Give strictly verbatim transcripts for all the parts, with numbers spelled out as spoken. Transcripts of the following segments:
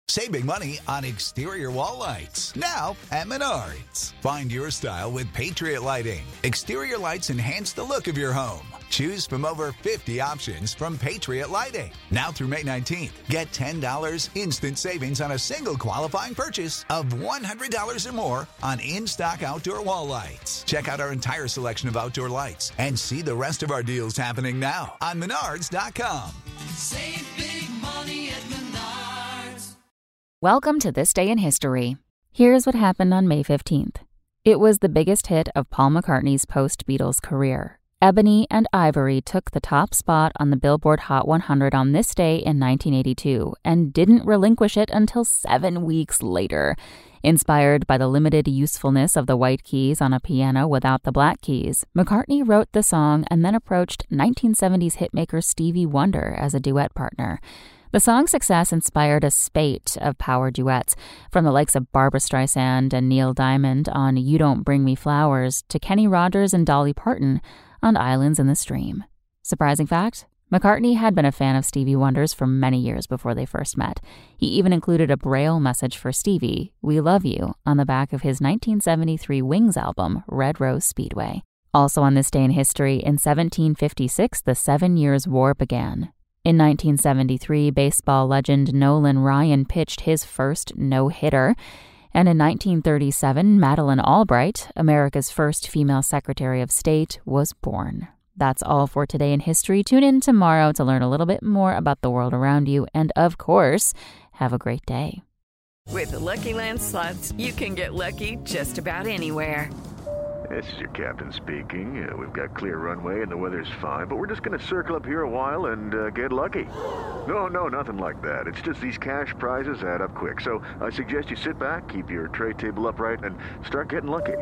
saving money on exterior wall lights. Now at Menards. Find your style with Patriot Lighting. Exterior lights enhance the look of your home. Choose from over fifty options from Patriot Lighting. Now through May nineteenth, get ten dollars instant savings on a single qualifying purchase of one hundred dollars or more on in-stock outdoor wall lights. Check out our entire selection of outdoor lights and see the rest of our deals happening now on Menards dot com. Save big money at Menards. Welcome to This Day in History. Here's what happened on May fifteenth. It was the biggest hit of Paul McCartney's post-Beatles career. Ebony and Ivory took the top spot on the Billboard Hot one hundred on this day in nineteen eighty-two and didn't relinquish it until seven weeks later. Inspired by the limited usefulness of the white keys on a piano without the black keys, McCartney wrote the song and then approached nineteen seventies hitmaker Stevie Wonder as a duet partner. The song's success inspired a spate of power duets, from the likes of Barbra Streisand and Neil Diamond on You Don't Bring Me Flowers to Kenny Rogers and Dolly Parton on Islands in the Stream. Surprising fact? McCartney had been a fan of Stevie Wonder's for many years before they first met. He even included a Braille message for Stevie, "We love you," on the back of his nineteen seventy-three Wings album, Red Rose Speedway. Also on this day in history, in seventeen fifty-six, the Seven Years' War began. In nineteen seventy-three, baseball legend Nolan Ryan pitched his first no-hitter. And in nineteen thirty-seven, Madeleine Albright, America's first female Secretary of State, was born. That's all for today in history. Tune in tomorrow to learn a little bit more about the world around you. And of course, have a great day. With the Lucky Land Slots, you can get lucky just about anywhere. This is your captain speaking. Uh, we've got clear runway and the weather's fine, but we're just going to circle up here a while and uh, get lucky. No, no, nothing like that. It's just these cash prizes add up quick. So I suggest you sit back, keep your tray table upright, and start getting lucky.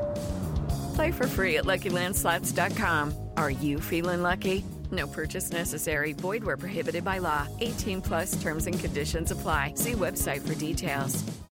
Play for free at Lucky Land Slots dot com. Are you feeling lucky? No purchase necessary. Void where prohibited by law. eighteen plus terms and conditions apply. See website for details.